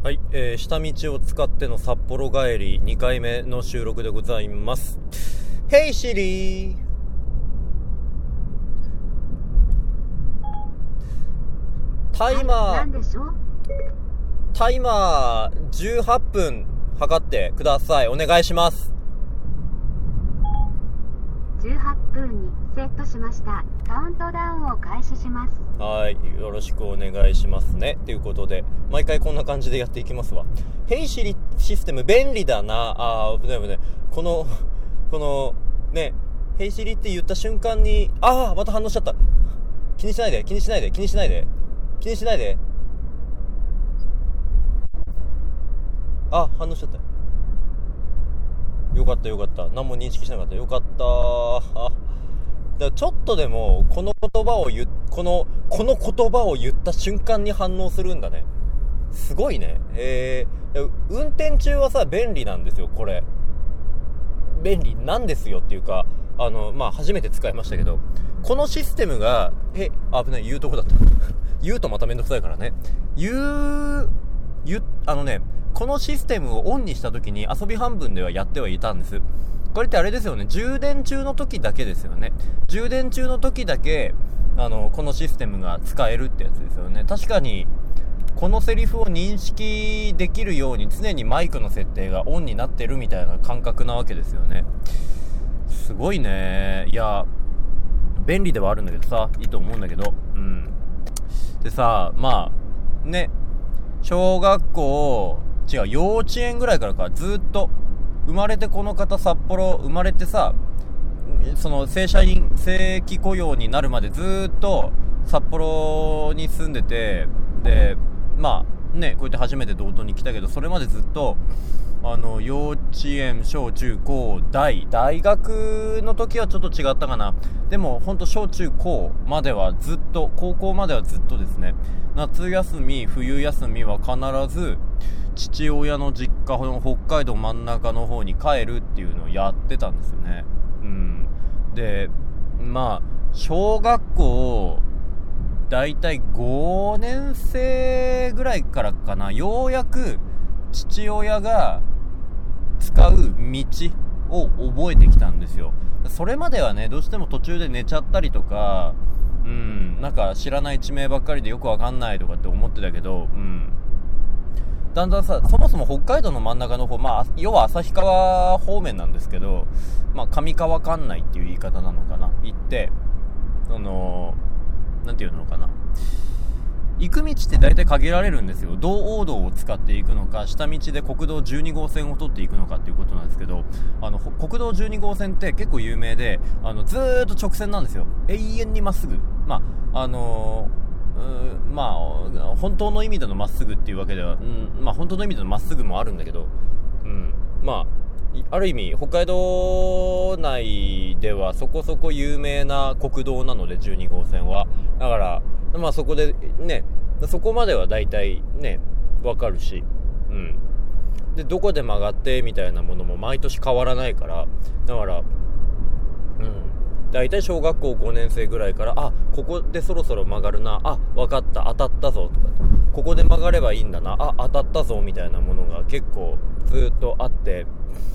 はい、下道を使っての札幌帰り2回目の収録でございます。ヘイシリー、タイマー18分測ってください。お願いします。 18分にセットしました。カウントダウンを開始します。 はい、よろしくお願いしますね。ということで毎回こんな感じでやっていきますわ。ヘイシリシステム便利だな。危ない。このね、ヘイシリって言った瞬間にまた反応しちゃった。気にしないで反応しちゃった。よかった何も認識しなかった。よかった。だからちょっとでもこの言葉を言った瞬間に反応するんだね。すごいね。運転中はさ便利なんですよ。これ便利なんですよっていうか初めて使いましたけど、このシステムが危ない、言うとこだった言うとまためんどくさいからね。このシステムをオンにした時に遊び半分ではやってはいたんです。これってあれですよね、充電中の時だけですよね。充電中の時だけこのシステムが使えるってやつですよね。確かにこのセリフを認識できるように常にマイクの設定がオンになってるみたいな感覚なわけですよね。すごいね。いや便利ではあるんだけどさ、いいと思うんだけど、でさ、小学校幼稚園ぐらいからか、ずっと生まれてこの方札幌生まれてさ、その正規雇用になるまでずっと札幌に住んでて、でこうやって初めて道東に来たけど、それまでずっと幼稚園、小中高大学の時はちょっと違ったかな。でもほんと小中高まではずっと、高校まではずっとですね、夏休み冬休みは必ず父親の実家の北海道真ん中の方に帰るっていうのをやってたんですよね。で小学校だいたい5年生ぐらいからかな、ようやく父親が使う道を覚えてきたんですよ。それまではね、どうしても途中で寝ちゃったりとか、知らない地名ばっかりでよくわかんないとかって思ってたけど、だんだんさ、そもそも北海道の真ん中の方、要は旭川方面なんですけど、上川関内っていう言い方なのかな、行ってなんていうのかな、行く道って大体限られるんですよ。道央道を使っていくのか、下道で国道12号線を取っていくのかっていうことなんですけど、国道12号線って結構有名で、ずーっと直線なんですよ。永遠にまっすぐ。本当の意味でのまっすぐっていうわけでは、本当の意味でのまっすぐもあるんだけど、ある意味北海道内ではそこそこ有名な国道なので、12号線はだからそこでね、そこまではだいたいねわかるし、でどこで曲がってみたいなものも毎年変わらないから、だからだいたい小学校5年生ぐらいから、ここでそろそろ曲がるな、わかった、当たったぞとか、ここで曲がればいいんだな、当たったぞみたいなものが結構ずっとあって、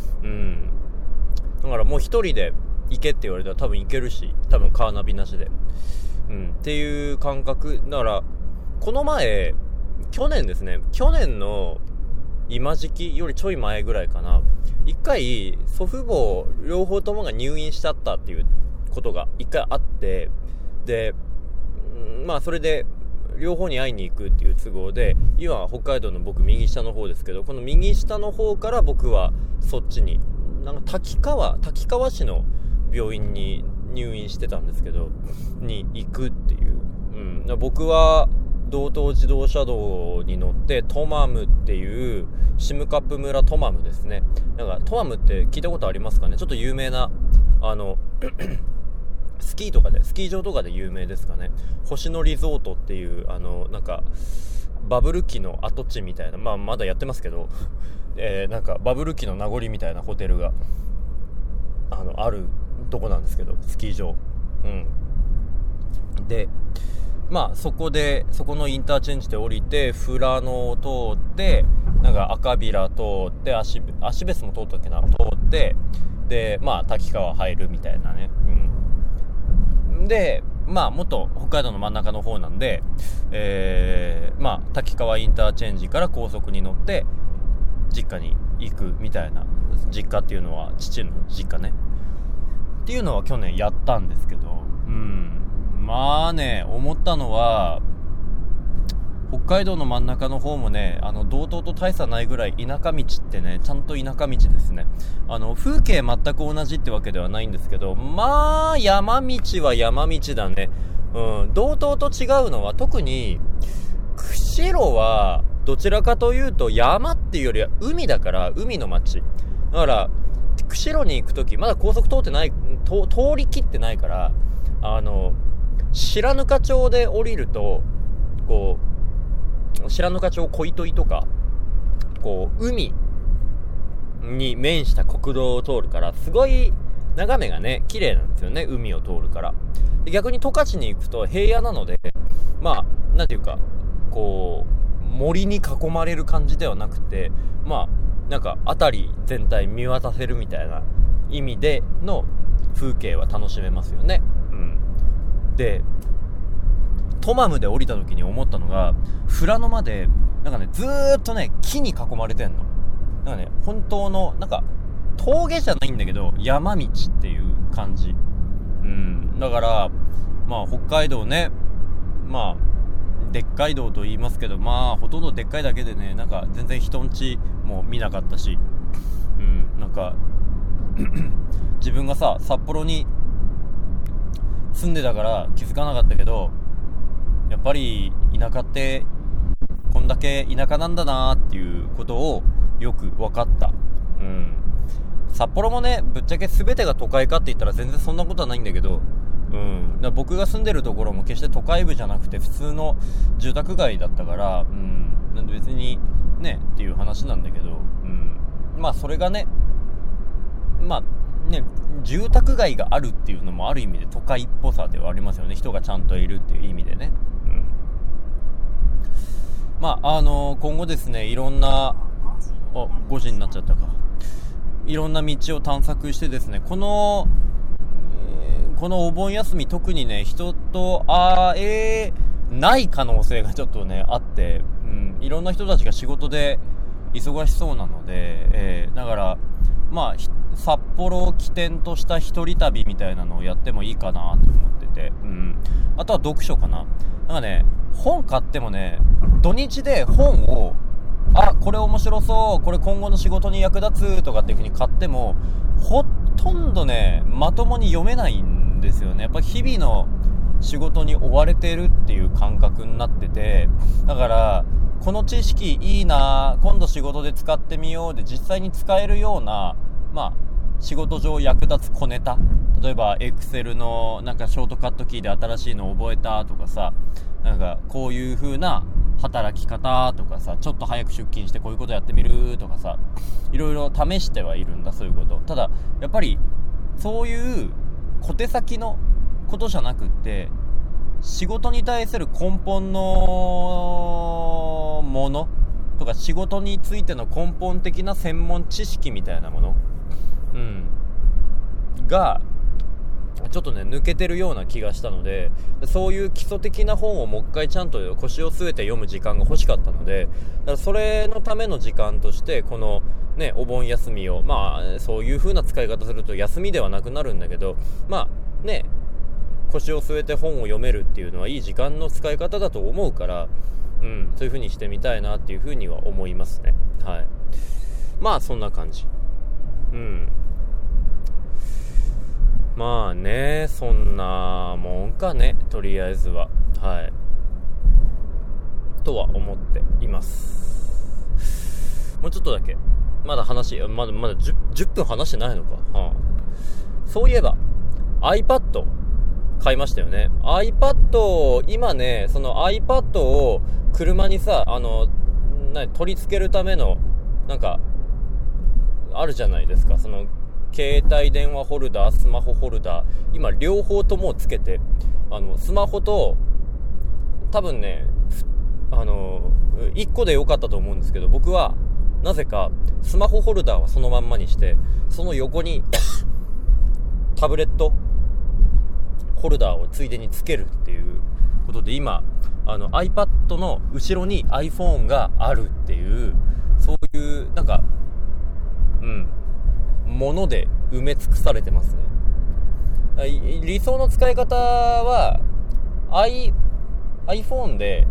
だからもう一人で行けって言われたら多分行けるし、多分カーナビなしで、っていう感覚だから、この前去年の今時期よりちょい前ぐらいかな、一回祖父母両方ともが入院しちゃったっていうことが一回あって、でそれで両方に会いに行くっていう都合で、今北海道の僕右下の方ですけど、この右下の方から僕はそっちに滝川市の病院に入院してたんですけど、に行くっていう、僕は道東自動車道に乗ってトマムっていうシムカップ村トマムですね。トマムって聞いたことありますかね。ちょっと有名なスキー場とかで有名ですかね。星野リゾートっていうバブル期の跡地みたいな、まだやってますけど、バブル期の名残みたいなホテルがあるとこなんですけど、スキー場。でまあそこのインターチェンジで降りて富良野を通ってなんか赤平通って芦別も通ったっけな、通ってでまあ滝川入るみたいなね、でまあもっと北海道の真ん中の方なんで、まあ滝川インターチェンジから高速に乗って実家に行くみたいな、実家っていうのは父の実家ねっていうのは去年やったんですけど、まあね、思ったのは北海道の真ん中の方もね、道東と大差ないぐらい田舎道ってね、ちゃんと田舎道ですね。風景全く同じってわけではないんですけど、まあ山道は山道だね。道東と違うのは特に釧路はどちらかというと山っていうよりは海だから、海の町だから、釧路に行くときまだ高速通り切ってないから、白糠町で降りるとこう白糠町小糸井とかこう海に面した国道を通るから、すごい眺めがね綺麗なんですよね、海を通るから。で逆に十勝に行くと平野なので、まあなんていうかこう森に囲まれる感じではなくて、まあなんか辺り全体見渡せるみたいな意味での風景は楽しめますよね。でトマムで降りた時に思ったのが、富良野までなんかねずーっとね木に囲まれてんの。なんかね本当のなんか峠じゃないんだけど山道っていう感じ。だからまあ北海道ね、まあでっかい道と言いますけど、まあほとんどでっかいだけでね、なんか全然人んちも見なかったし、なんか自分がさ札幌に住んでたから気づかなかったけど、やっぱり田舎ってこんだけ田舎なんだなっていうことをよく分かった。札幌もねぶっちゃけ全てが都会かって言ったら全然そんなことはないんだけど、だから僕が住んでるところも決して都会部じゃなくて普通の住宅街だったから、なんで別にねっていう話なんだけど、まあそれがね、まあね、住宅街があるっていうのもある意味で都会っぽさではありますよね。人がちゃんといるっていう意味でね。まあ今後ですね、いろんな5時になっちゃったか、いろんな道を探索してですね、このお盆休み特にね人と会えない可能性がちょっとねあって、いろんな人たちが仕事で忙しそうなので、だからまあ札幌を起点とした一人旅みたいなのをやってもいいかなと思ってて、あとは読書かな。なんかね本買ってもね、土日で本をこれ面白そう、これ今後の仕事に役立つとかっていう風に買ってもほとんどねまともに読めないんですよね。やっぱり日々の仕事に追われてるっていう感覚になってて、だからこの知識いいな、今度仕事で使ってみようで実際に使えるような、まあ仕事上役立つ小ネタ、例えば Excel のなんかショートカットキーで新しいの覚えたとかさ、なんかこういう風な働き方とかさ、ちょっと早く出勤してこういうことやってみるとかさ、いろいろ試してはいるんだ、そういうこと。ただやっぱりそういう小手先のことじゃなくって、仕事に対する根本のものとか、仕事についての根本的な専門知識みたいなもの、がちょっとね抜けてるような気がしたので、そういう基礎的な本をもう一回ちゃんと腰を据えて読む時間が欲しかったので、だからそれのための時間としてこのねお盆休みを、まあそういう風な使い方すると休みではなくなるんだけど、まあね腰を据えて本を読めるっていうのはいい時間の使い方だと思うから、そういう風にしてみたいなっていう風には思いますね。はい。まあそんな感じ。まあね、そんなもんかね、とりあえずは。はい。とは思っています。もうちょっとだけ。まだまだ 10分話してないのか。そういえば、iPad 買いましたよね。iPad、今ね、その iPad を車にさ、取り付けるための、なんか、あるじゃないですか。その、携帯電話ホルダー、スマホホルダー、今両方ともつけて、スマホと多分ね1個で良かったと思うんですけど、僕はなぜかスマホホルダーはそのまんまにして、その横にタブレットホルダーをついでにつけるっていうことで、今iPad の後ろに iPhone があるっていう、そういうなんかもので埋め尽くされてますね。理想の使い方はiPhone で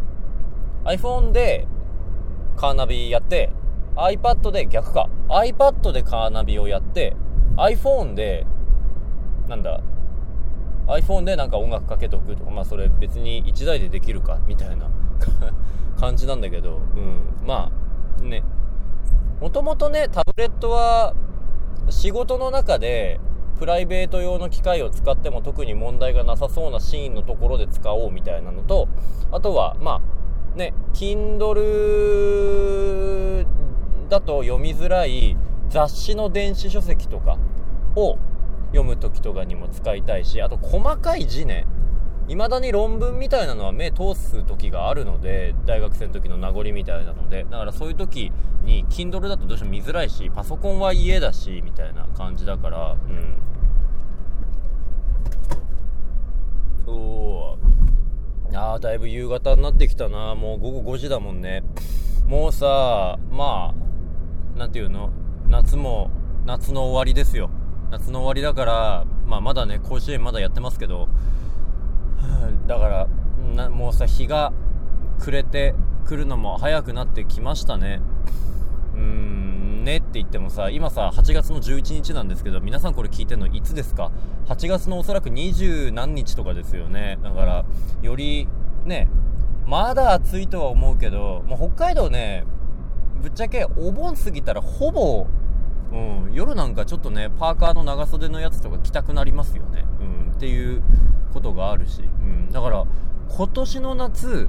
カーナビやって、iPad で逆か iPad でカーナビをやって、 iPhone でなんか音楽かけとくとか、まあそれ別に1台でできるかみたいな感じなんだけど、まあね、もともとねタブレットは仕事の中でプライベート用の機械を使っても特に問題がなさそうなシーンのところで使おうみたいなのと、あとはまあね Kindle だと読みづらい雑誌の電子書籍とかを読むときとかにも使いたいし、あと細かい字ね、未だに論文みたいなのは目通す時があるので、大学生の時の名残みたいなので、だからそういう時に Kindle だとどうしても見づらいし、パソコンは家だしみたいな感じだから、だいぶ夕方になってきたな。もう午後5時だもんね。もうさ、まあなんていうの、夏の終わりですよ。夏の終わりだから、まだね甲子園まだやってますけど、だからもうさ、日が暮れてくるのも早くなってきましたね。ねって言ってもさ、今さ8月の11日なんですけど、皆さんこれ聞いてるのいつですか？8月のおそらく20何日とかですよね。だからよりね、まだ暑いとは思うけど、もう北海道ね、ぶっちゃけお盆過ぎたらほぼ夜なんかちょっとねパーカーの長袖のやつとか着たくなりますよね、っていうことがあるし、だから今年の夏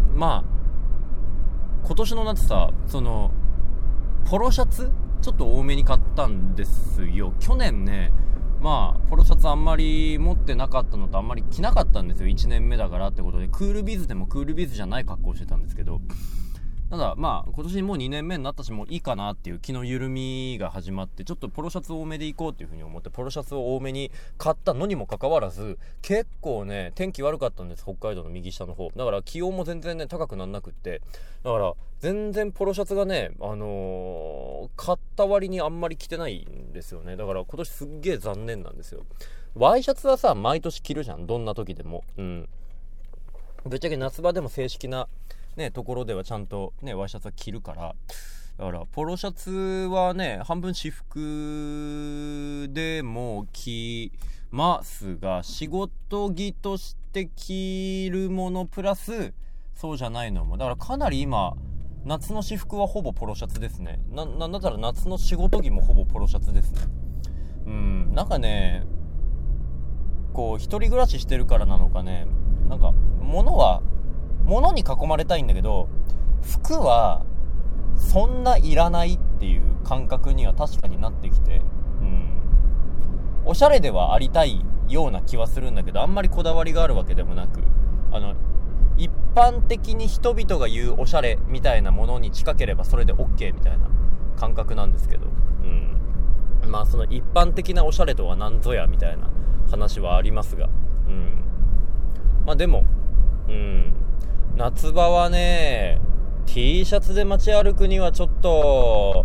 さ、そのポロシャツちょっと多めに買ったんですよ。去年ねポロシャツあんまり持ってなかったのと、あんまり着なかったんですよ。1年目だからってことで、クールビズでもクールビズじゃない格好をしてたんですけど、ただ今年もう2年目になったし、もういいかなっていう気の緩みが始まって、ちょっとポロシャツ多めでいこうっていう風に思ってポロシャツを多めに買ったのにもかかわらず、結構ね天気悪かったんです、北海道の右下の方だから。気温も全然ね高くなんなくって、だから全然ポロシャツがね買った割にあんまり着てないんですよね。だから今年すっげえ残念なんですよ。ワイシャツはさ毎年着るじゃん、どんな時でも。ぶっちゃけ夏場でも正式なところではちゃんとねワイシャツは着るから、だからポロシャツはね半分私服でも着ますが、仕事着として着るものプラスそうじゃないのも、だからかなり今夏の私服はほぼポロシャツですね。なんだったら夏の仕事着もほぼポロシャツですね。なんかねこう一人暮らししてるからなのかね、なんか物に囲まれたいんだけど、服はそんないらないっていう感覚には確かになってきて、おしゃれではありたいような気はするんだけど、あんまりこだわりがあるわけでもなく、一般的に人々が言うおしゃれみたいなものに近ければそれで OK みたいな感覚なんですけど、その一般的なおしゃれとは何ぞやみたいな話はありますが、でも夏場はね T シャツで街歩くにはちょっと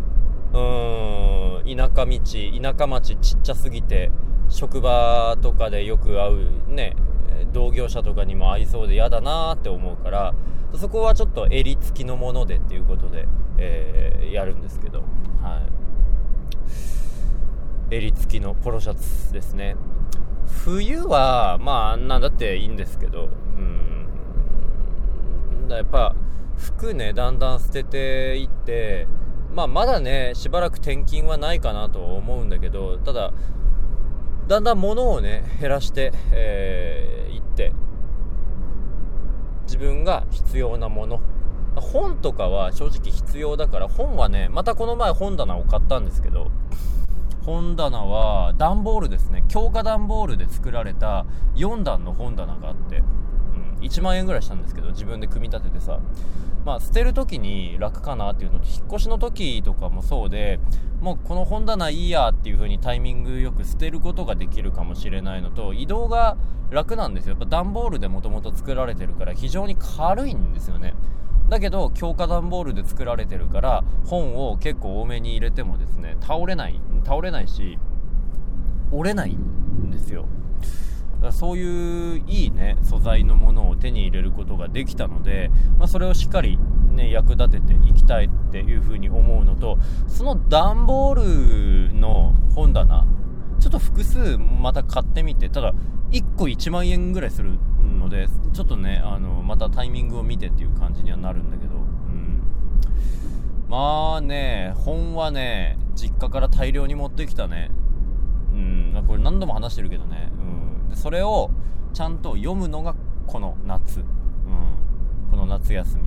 田舎町ちっちゃすぎて、職場とかでよく会うね同業者とかにも合いそうで嫌だなーって思うから、そこはちょっと襟付きのものでっていうことで、やるんですけど、襟付きのポロシャツですね。冬はなんだっていいんですけど、やっぱ服ねだんだん捨てていって、まだねしばらく転勤はないかなと思うんだけど、ただだんだん物をね減らしていって、自分が必要なもの、本とかは正直必要だから、本はねまたこの前本棚を買ったんですけど、本棚は段ボールですね、強化段ボールで作られた4段の本棚があって、 1万円ぐらいしたんですけど、自分で組み立ててさ、捨てる時に楽かなっていうのと、引っ越しの時とかもそうで、もうこの本棚いいやっていう風にタイミングよく捨てることができるかもしれないのと、移動が楽なんですよ。やっぱ段ボールでもともと作られてるから非常に軽いんですよね。だけど強化段ボールで作られてるから、本を結構多めに入れてもですね、倒れないし折れないんですよ。だからそういういいね素材のものを手に入れることができたので、それをしっかりね役立てていきたいっていうふうに思うのと、その段ボールの本棚ちょっと複数また買ってみて、ただ1個1万円ぐらいするので、ちょっとねまたタイミングを見てっていう感じにはなるんだけど、本はね実家から大量に持ってきたね。これ何度も話してるけどね、でそれをちゃんと読むのがこの夏、この夏休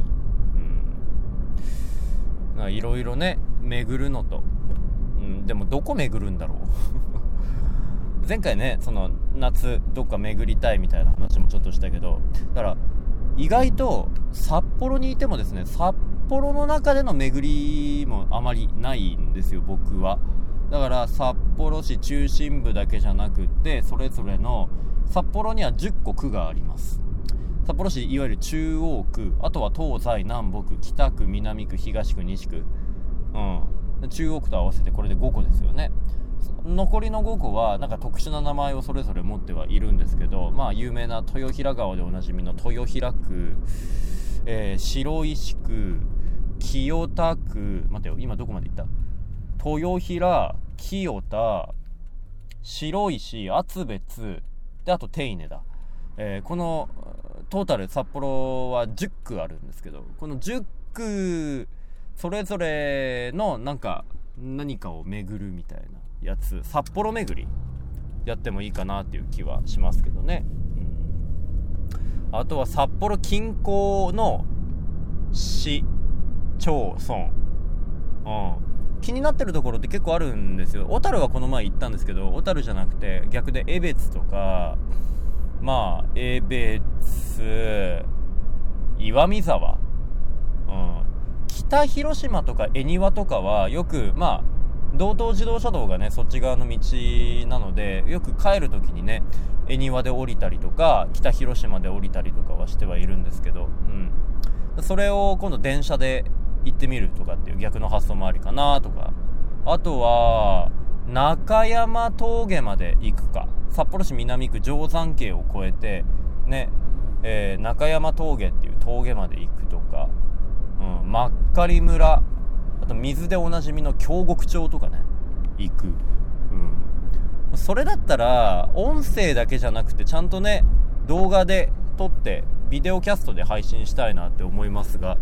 み、いろいろね巡るのと、でもどこ巡るんだろう前回ねその夏どっか巡りたいみたいな話もちょっとしたけど、だから意外と札幌にいてもですね、札幌の中での巡りもあまりないんですよ僕は。だから札幌市中心部だけじゃなくって、それぞれの札幌には10個区があります。札幌市いわゆる中央区、あとは東西南北、北区、南区、東区、西区、中央区と合わせてこれで5個ですよね。残りの5個はなんか特殊な名前をそれぞれ持ってはいるんですけど、有名な豊平川でおなじみの豊平区、白石区、清田区、待てよ今どこまで行った、豊平、清田、白石、厚別で、あと手稲だ。このトータル札幌は10区あるんですけど、この10区それぞれの何かを巡るみたいなやつ、札幌巡りやってもいいかなっていう気はしますけどね。あとは札幌近郊の市町村、気になってるところって結構あるんですよ。小樽はこの前行ったんですけど、小樽じゃなくて逆で江別とか、江別、岩見沢、北広島とか恵庭とかはよく道東自動車道がねそっち側の道なので、よく帰るときにね恵庭で降りたりとか北広島で降りたりとかはしてはいるんですけど、それを今度電車で行ってみるとかっていう逆の発想もありかなとか、あとは中山峠まで行くか、札幌市南区定山渓を越えてね、中山峠っていう峠まで行くとか、真狩村、あと水でおなじみの京極町とかね行く、それだったら音声だけじゃなくてちゃんとね動画で撮ってビデオキャストで配信したいなって思いますが、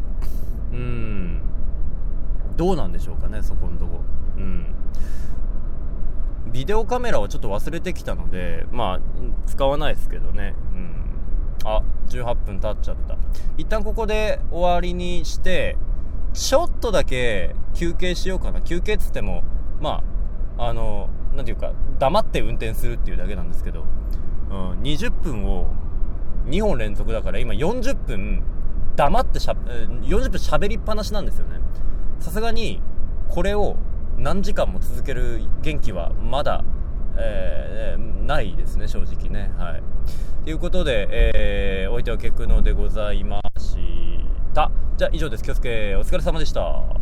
どうなんでしょうかねそこのとこ。ビデオカメラをちょっと忘れてきたので使わないですけどね。18分経っちゃった。一旦ここで終わりにして、ちょっとだけ休憩しようかな。休憩っつってもなんていうか黙って運転するっていうだけなんですけど、20分を2本連続だから今40分黙って40分喋りっぱなしなんですよね。さすがにこれを何時間も続ける元気はまだ、ないですね正直ね。ということで、お相手はケクノでございました。じゃあ以上です。気をつけ、お疲れ様でした。